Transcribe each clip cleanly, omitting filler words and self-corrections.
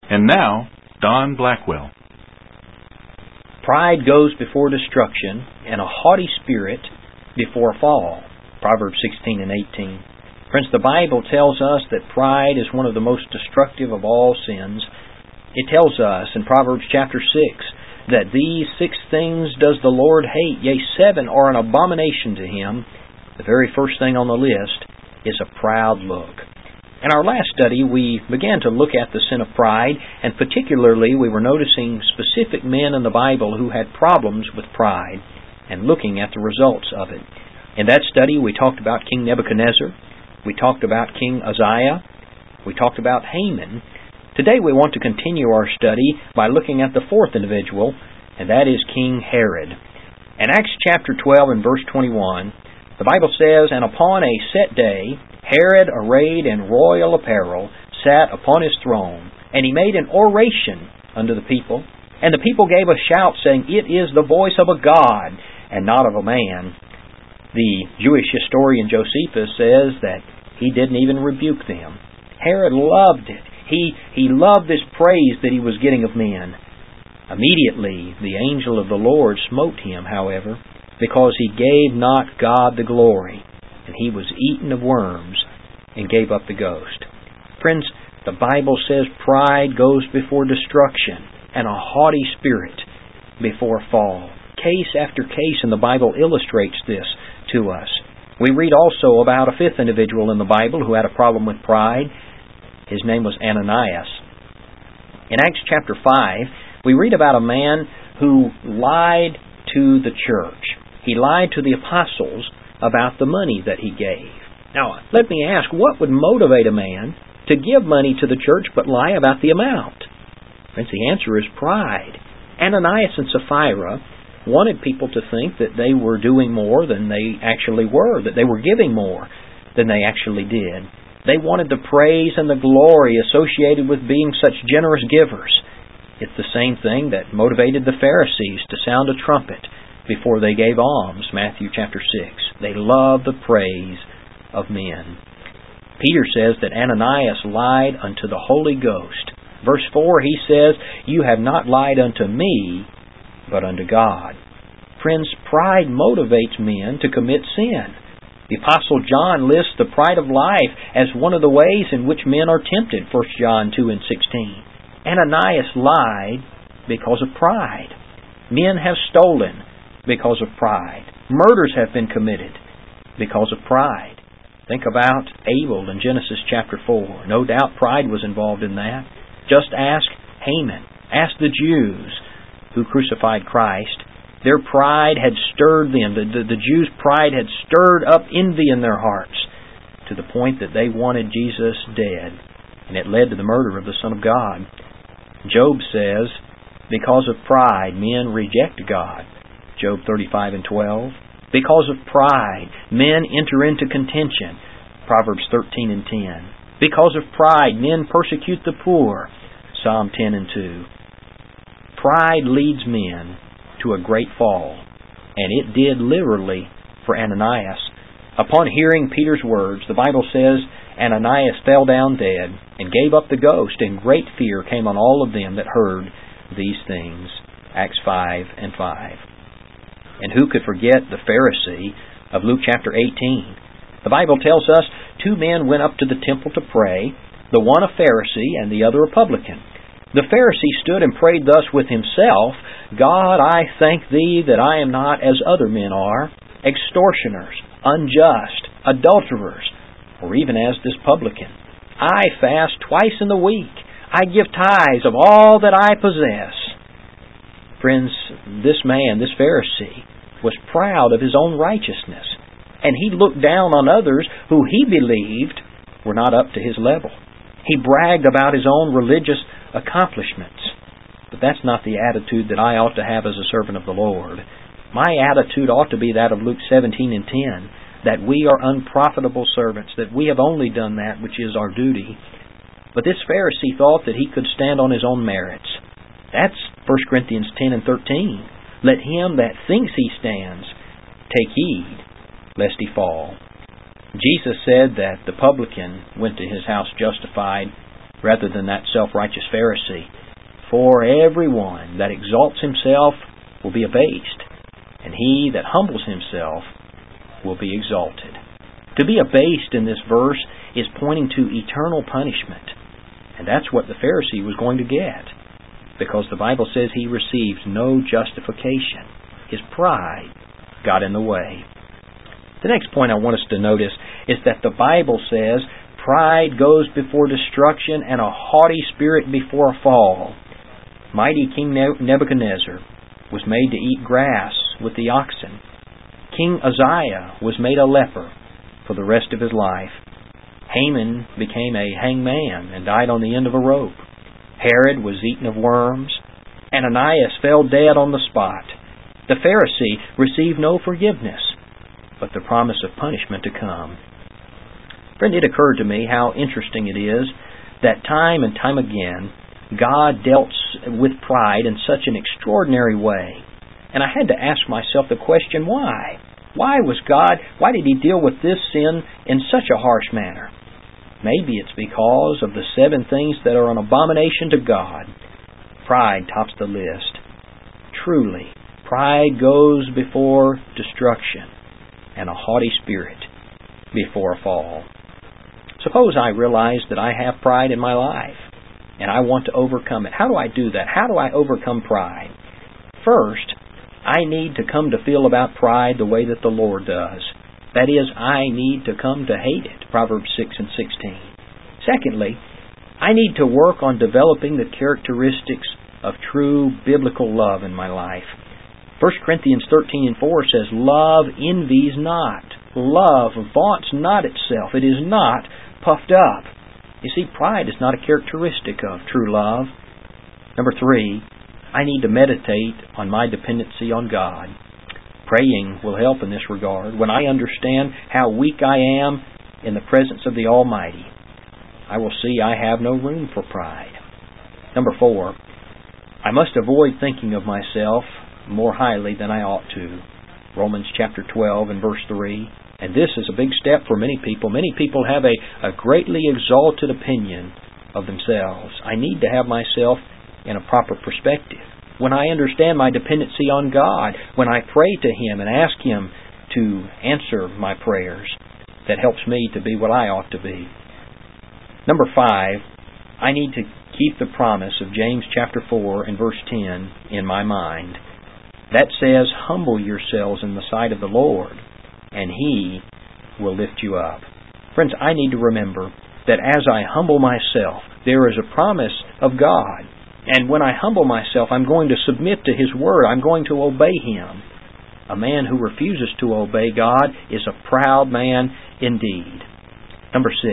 And now, Don Blackwell. Pride goes before destruction, and a haughty spirit before a fall. Proverbs 16 and 18. Friends, the Bible tells us that pride is one of the most destructive of all sins. It tells us in Proverbs chapter 6 that these 6 things does the Lord hate, yea, 7 are an abomination to Him. The very first thing on the list is a proud look. In our last study, we began to look at the sin of pride, and particularly we were noticing specific men in the Bible who had problems with pride and looking at the results of it. In that study, we talked about King Nebuchadnezzar. We talked about King Uzziah. We talked about Haman. Today we want to continue our study by looking at the fourth individual, and that is King Herod. In Acts chapter 12 and verse 21, the Bible says, "And upon a set day, Herod, arrayed in royal apparel, sat upon his throne, and he made an oration unto the people. And the people gave a shout, saying, It is the voice of a God, and not of a man." The Jewish historian Josephus says that he didn't even rebuke them. Herod loved it. He loved this praise that he was getting of men. Immediately the angel of the Lord smote him, however, because he gave not God the glory, and he was eaten of worms and gave up the ghost. Friends, the Bible says pride goes before destruction, and a haughty spirit before fall. Case after case in the Bible illustrates this to us. We read also about a fifth individual in the Bible who had a problem with pride. His name was Ananias. In Acts chapter 5, we read about a man who lied to the church. He lied to the apostles about the money that he gave. Now, let me ask, what would motivate a man to give money to the church but lie about the amount? Friends, the answer is pride. Ananias and Sapphira wanted people to think that they were doing more than they actually were, that they were giving more than they actually did. They wanted the praise and the glory associated with being such generous givers. It's the same thing that motivated the Pharisees to sound a trumpet before they gave alms, Matthew chapter 6. They loved the praise of men. Peter says that Ananias lied unto the Holy Ghost. Verse 4, he says, "You have not lied unto me, but unto God." Friends, pride motivates men to commit sin. The Apostle John lists the pride of life as one of the ways in which men are tempted, 1 John 2 and 16. Ananias lied because of pride. Men have stolen because of pride. Murders have been committed because of pride. Think about Abel in Genesis chapter 4. No doubt pride was involved in that. Just ask Haman. Ask the Jews who crucified Christ. Their pride had stirred them. The Jews' pride had stirred up envy in their hearts to the point that they wanted Jesus dead. And it led to the murder of the Son of God. Job says, because of pride, men reject God. Job 35 and 12. Because of pride, men enter into contention. Proverbs 13 and 10. Because of pride, men persecute the poor. Psalm 10 and 2. Pride leads men to a great fall, and it did literally for Ananias. Upon hearing Peter's words, the Bible says, Ananias fell down dead and gave up the ghost, and great fear came on all of them that heard these things. Acts 5 and 5. And who could forget the Pharisee of Luke chapter 18? The Bible tells us 2 men went up to the temple to pray, the one a Pharisee and the other a publican. The Pharisee stood and prayed thus with himself, God, I thank Thee that I am not as other men are, extortioners, unjust, adulterers, or even as this publican. I fast twice in the week. I give tithes of all that I possess. Friends, this man, this Pharisee, was proud of his own righteousness, and he looked down on others who he believed were not up to his level. He bragged about his own religious accomplishments. But that's not the attitude that I ought to have as a servant of the Lord. My attitude ought to be that of Luke 17 and 10, that we are unprofitable servants, that we have only done that which is our duty. But this Pharisee thought that he could stand on his own merits. That's 1 Corinthians 10 and 13. Let him that thinks he stands take heed, lest he fall. Jesus said that the publican went to his house justified, rather than that self-righteous Pharisee. For everyone that exalts himself will be abased, and he that humbles himself will be exalted. To be abased in this verse is pointing to eternal punishment. And that's what the Pharisee was going to get, because the Bible says he received no justification. His pride got in the way. The next point I want us to notice is that the Bible says pride goes before destruction and a haughty spirit before a fall. Mighty King Nebuchadnezzar was made to eat grass with the oxen. King Uzziah was made a leper for the rest of his life. Haman became a hangman and died on the end of a rope. Herod was eaten of worms. Ananias fell dead on the spot. The Pharisee received no forgiveness, but the promise of punishment to come. Friend, it occurred to me how interesting it is that time and time again God dealt with pride in such an extraordinary way. And I had to ask myself the question, why? Why did He deal with this sin in such a harsh manner? Maybe it's because of the 7 things that are an abomination to God. Pride tops the list. Truly, pride goes before destruction, and a haughty spirit before a fall. Suppose I realize that I have pride in my life, and I want to overcome it. How do I do that? How do I overcome pride? First, I need to come to feel about pride the way that the Lord does. That is, I need to come to hate it. Proverbs 6 and 16. Secondly, I need to work on developing the characteristics of true biblical love in my life. 1 Corinthians 13 and 4 says, Love envies not. Love vaunts not itself. It is not puffed up. You see, pride is not a characteristic of true love. Number 3, I need to meditate on my dependency on God. Praying will help in this regard. When I understand how weak I am in the presence of the Almighty, I will see I have no room for pride. Number 4, I must avoid thinking of myself more highly than I ought to. Romans chapter 12 and verse 3. And this is a big step for many people. Many people have a greatly exalted opinion of themselves. I need to have myself in a proper perspective. When I understand my dependency on God, when I pray to Him and ask Him to answer my prayers, that helps me to be what I ought to be. Number 5, I need to keep the promise of James chapter 4 and verse 10 in my mind. That says, humble yourselves in the sight of the Lord, and He will lift you up. Friends, I need to remember that as I humble myself, there is a promise of God. And when I humble myself, I'm going to submit to His Word. I'm going to obey Him. A man who refuses to obey God is a proud man indeed. Number 6,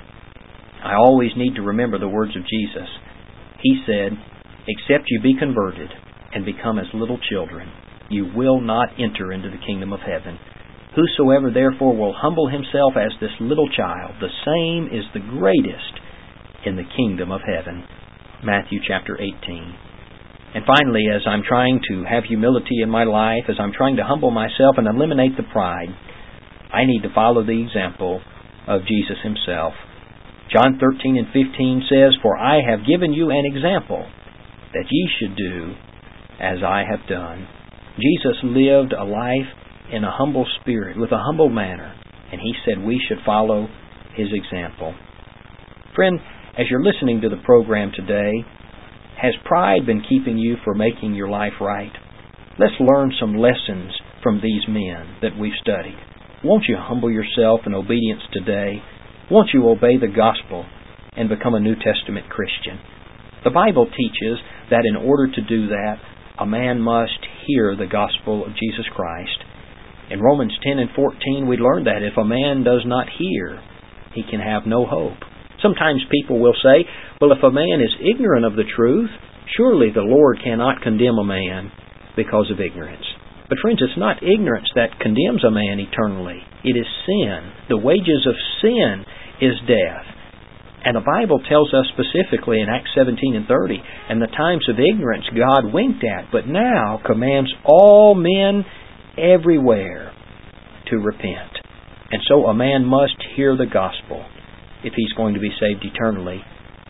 I always need to remember the words of Jesus. He said, except you be converted and become as little children, you will not enter into the kingdom of heaven. Whosoever therefore will humble himself as this little child, the same is the greatest in the kingdom of heaven. Matthew chapter 18. And finally, as I'm trying to have humility in my life, as I'm trying to humble myself and eliminate the pride, I need to follow the example of Jesus Himself. John 13 and 15 says, For I have given you an example, that ye should do as I have done. Jesus lived a life in a humble spirit, with a humble manner, and He said we should follow His example. Friend, as you're listening to the program today, has pride been keeping you from making your life right? Let's learn some lessons from these men that we've studied. Won't you humble yourself in obedience today? Won't you obey the gospel and become a New Testament Christian? The Bible teaches that in order to do that, a man must hear the gospel of Jesus Christ. In Romans 10 and 14, we learn that if a man does not hear, he can have no hope. Sometimes people will say, well, if a man is ignorant of the truth, surely the Lord cannot condemn a man because of ignorance. But friends, it's not ignorance that condemns a man eternally. It is sin. The wages of sin is death. And the Bible tells us specifically in Acts 17 and 30, and the times of ignorance God winked at, but now commands all men everywhere to repent. And so a man must hear the gospel if he's going to be saved eternally.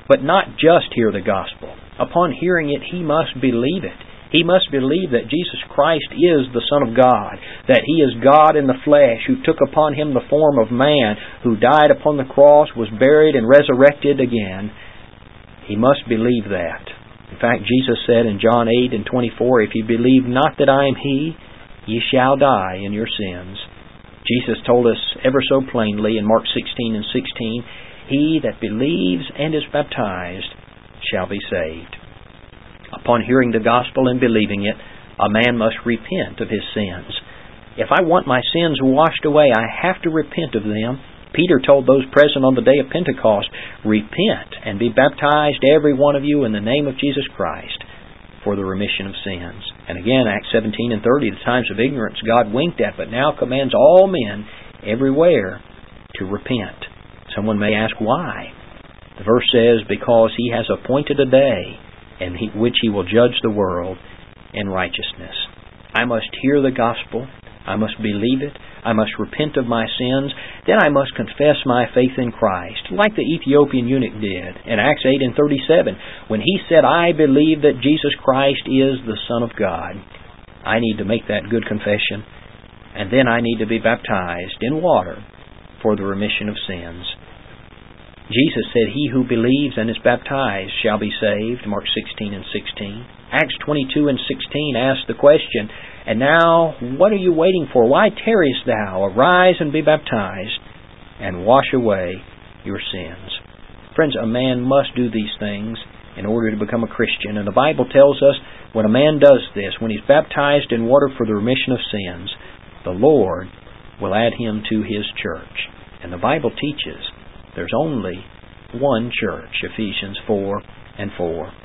But not just hear the gospel. Upon hearing it, he must believe it. He must believe that Jesus Christ is the Son of God, that He is God in the flesh, who took upon Him the form of man, who died upon the cross, was buried, and resurrected again. He must believe that. In fact, Jesus said in John 8:24, "If ye believe not that I am He, ye shall die in your sins." Jesus told us ever so plainly in Mark 16:16, "He that believes and is baptized shall be saved." Upon hearing the gospel and believing it, a man must repent of his sins. If I want my sins washed away, I have to repent of them. Peter told those present on the day of Pentecost, "Repent and be baptized, every one of you, in the name of Jesus Christ, for the remission of sins." And again, Acts 17:30, "The times of ignorance God winked at, but now commands all men everywhere to repent." Someone may ask why. The verse says, "Because He has appointed a day in which He will judge the world in righteousness." I must hear the gospel. I must believe it. I must repent of my sins. Then I must confess my faith in Christ, like the Ethiopian eunuch did in Acts 8:37, when he said, "I believe that Jesus Christ is the Son of God." I need to make that good confession, and then I need to be baptized in water for the remission of sins. Jesus said, "He who believes and is baptized shall be saved," Mark 16:16. Acts 22:16 asks the question, "And now, what are you waiting for? Why tarriest thou? Arise and be baptized, and wash away your sins." Friends, a man must do these things in order to become a Christian. And the Bible tells us when a man does this, when he's baptized in water for the remission of sins, the Lord will add him to His church. And the Bible teaches there's only one church, Ephesians 4:4.